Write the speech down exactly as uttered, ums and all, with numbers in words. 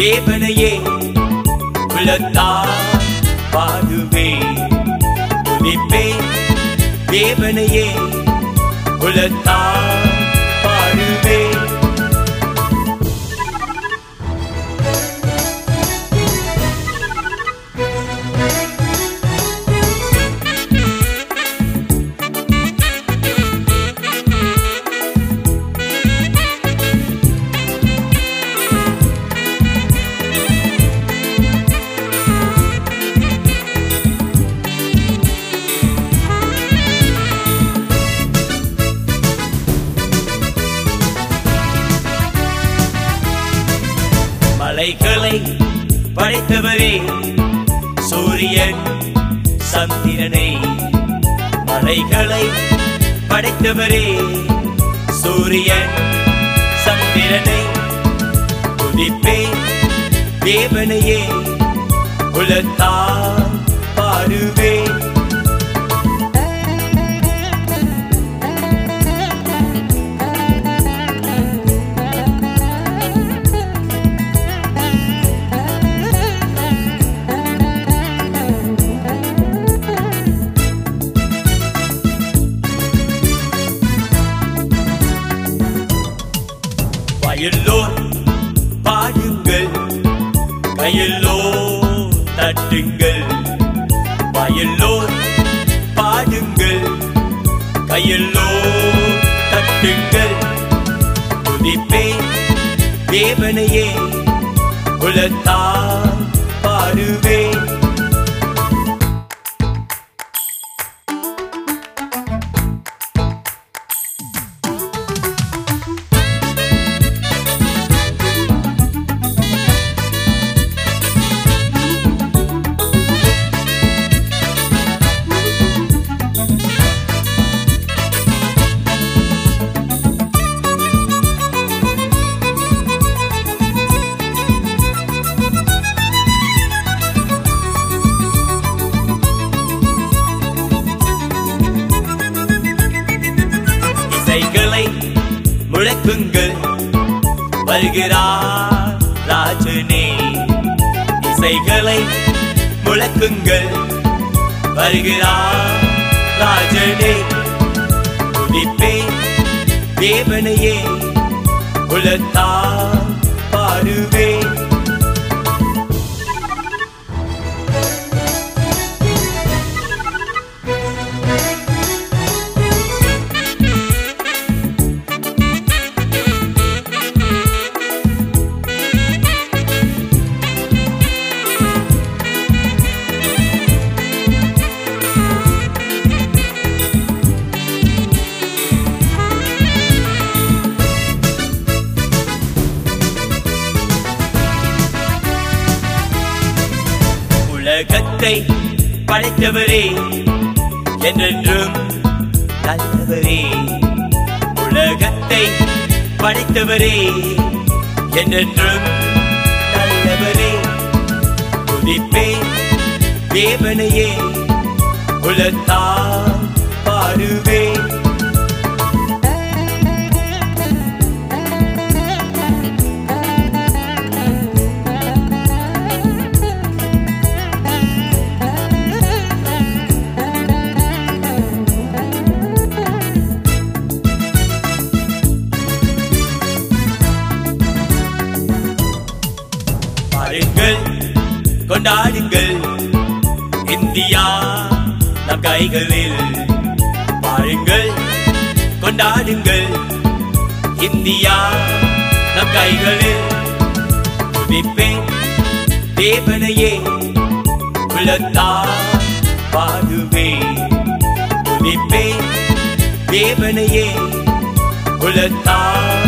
தேவனையே உள்ளத்தால் பாடுவேன் துதிப்பேன் தேவனையே உள்ளத்தால் பாடுவேன். மலைகளை படைத்தவரே சூரியன் சந்திரனை மலைகளை படைத்தவரே சூரியன் சந்திரனை துதிப்பேன் தேவனையே உள்ளத்தால் பாடுவேன். கையெல்லோர் பாடுங்கள் கையெல்லோர் தட்டுங்கள் வயல்லோர் பாடுங்கள் கையெல்லோர் தட்டுங்கள் துதிப்பேன் தேவனையே உள்ளத்தால் பாடுவேன். இசைகளை முழக்குங்கள் வருகிறார் ராஜனே இசைகளை முழக்குங்கள் வருகிறார் ராஜனே துதிப்பேன் தேவனையே உள்ளத்தால் பாடுவேன். உலகத்தை படைத்தவரே என்றென்றும் நல்லவரே உலகத்தை படைத்தவரே என்றென்றும் நல்லவரே துதிப்பேன் தேவனையே உள்ளத்தால் பாடுவேன். கொண்டாடுங்கள் இந்தியா நம் கைகளில் பாருங்கள் கொண்டாடுங்கள் இந்தியா நம் கைகளில் துதிப்பேன் தேவனையே உள்ளத்தால் பாடுவேன் துதிப்பேன் தேவனையே உள்ளத்தால்